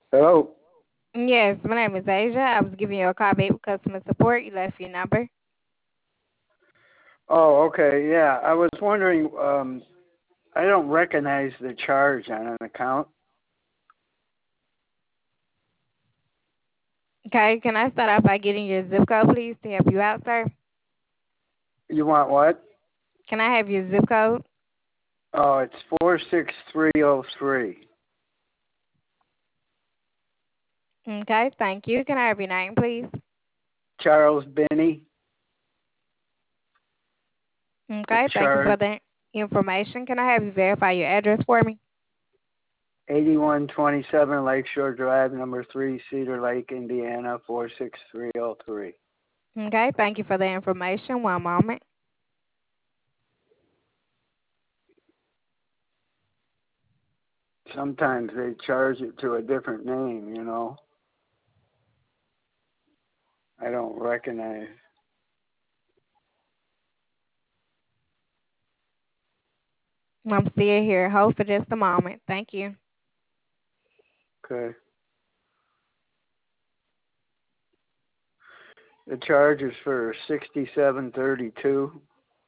Hello. Yes, my name is Asia. I was giving you a call back with customer support. You left your number. Oh, okay. Yeah, I was wondering. I don't recognize the charge on an account. Okay, can I start off by getting your zip code, please, to help you out, sir? You want what? Can I have your zip code? Oh, it's 46303. Okay, thank you. Can I have your name, please? Charles Binney. The Okay, thank you for charge the information. Can I have you verify your address for me? 8127 Lakeshore Drive, number 3, Cedar Lake, Indiana 46303. Okay, thank you for the information. One moment. Sometimes they charge it to a different name. I don't recognize. I'm still here. Hold for just a moment. Thank you. Okay. The charge is for 6732.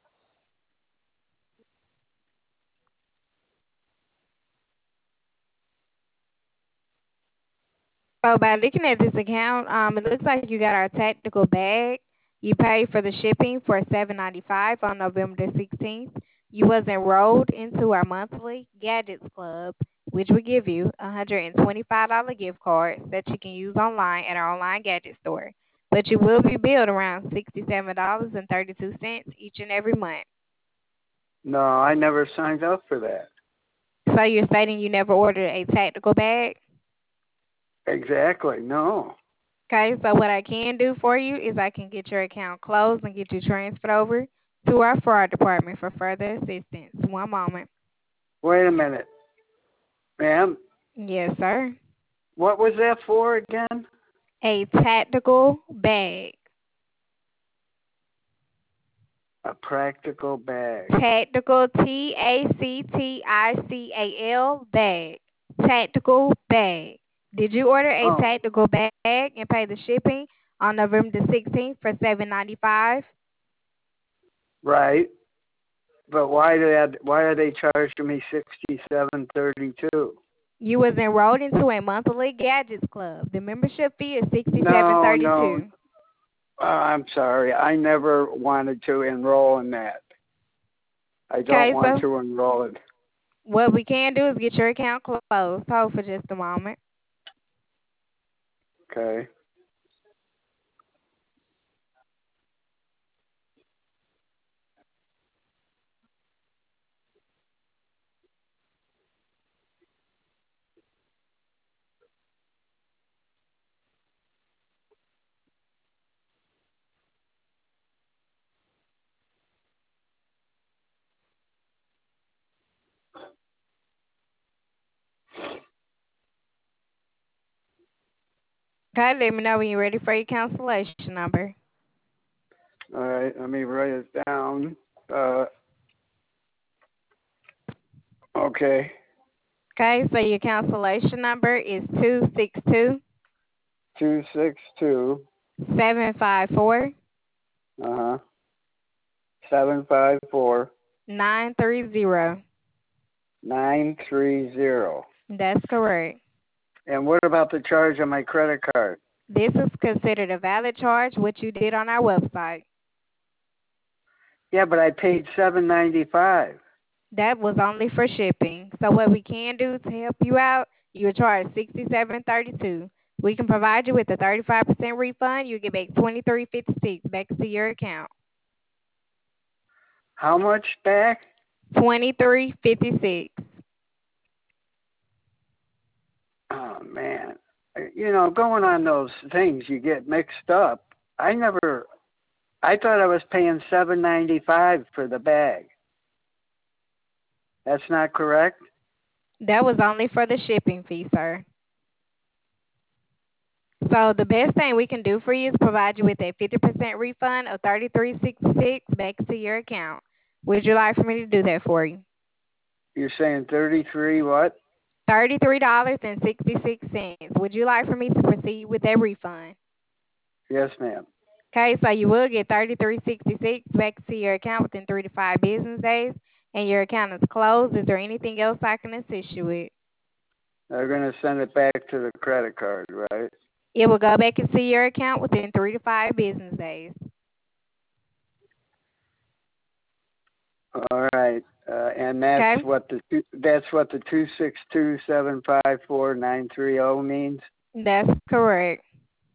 So by looking at this account, it looks like you got our tactical bag. You paid for the shipping for $7.95 on November the 16th. You was enrolled into our monthly Gadgets Club, which will give you a $125 gift card that you can use online at our online gadget store. But you will be billed around $67.32 each and every month. No, I never signed up for that. So you're stating you never ordered a tactical bag? Exactly. No. Okay, so what I can do for you is I can get your account closed and get you transferred over to our fraud department for further assistance. One moment. Wait a minute, ma'am. Yes, sir. What was that for again? A tactical bag. A practical bag. Tactical, Tactical bag. Tactical bag. Did you order a Oh, tactical bag and pay the shipping on November the 16th for $7.95? right. But why are they charging me 6732? You was enrolled into a monthly gadgets club. The membership fee is No, no. $67.32. I'm sorry. I never wanted to enroll in that. I don't Okay, want so to enroll it. what we can do is get your account closed. Hold for just a moment. Okay. Okay, let me know when you're ready for your cancellation number. All right. Let me write it down. Uh, okay. Okay, so your cancellation number is 262. 262-754-930. Uh huh. 754 930. That's correct. And what about the charge on my credit card? This is considered a valid charge, what you did on our website. Yeah, but I paid 795. That was only for shipping. So what we can do to help you out, you're charged $67.32. We can provide you with a 35% refund. You get back $23.56 back to your account. How much back? $23.56. Oh man. Going on those things, you get mixed up. I thought I was paying 795 for the bag. That's not correct? That was only for the shipping fee, sir. So the best thing we can do for you is provide you with a 50% refund of $33.66 back to your account. Would you like for me to do that for you? You're saying 33 what? $33.66. Would you like for me to proceed with that refund? Yes, ma'am. Okay, so you will get $33.66 back to your account within 3 to 5 business days, and your account is closed. Is there anything else I can assist you with? They're going to send it back to the credit card, right? It will go back into your account within 3 to 5 business days. All right, and that's Okay, what the 262754930 means. that's correct.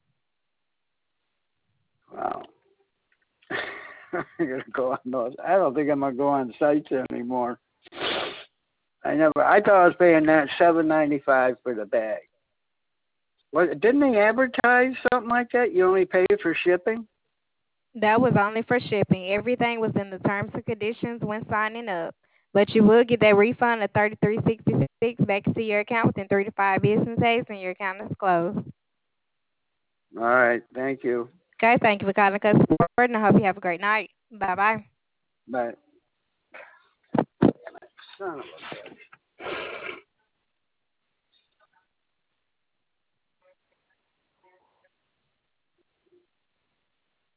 Wow. I'm gonna go on those. I don't think I'm gonna go on sites anymore. I thought I was paying that $7.95 for the bag. What? Didn't they advertise something like that? You only pay for shipping. That was only for shipping. Everything was in the terms and conditions when signing up. But you will get that refund of $33.66 back to your account within 3 to 5 business days, and your account is closed. All right. Thank you. Okay, thank you for calling customer support, and I hope you have a great night. Bye bye. Bye. Son of a bitch.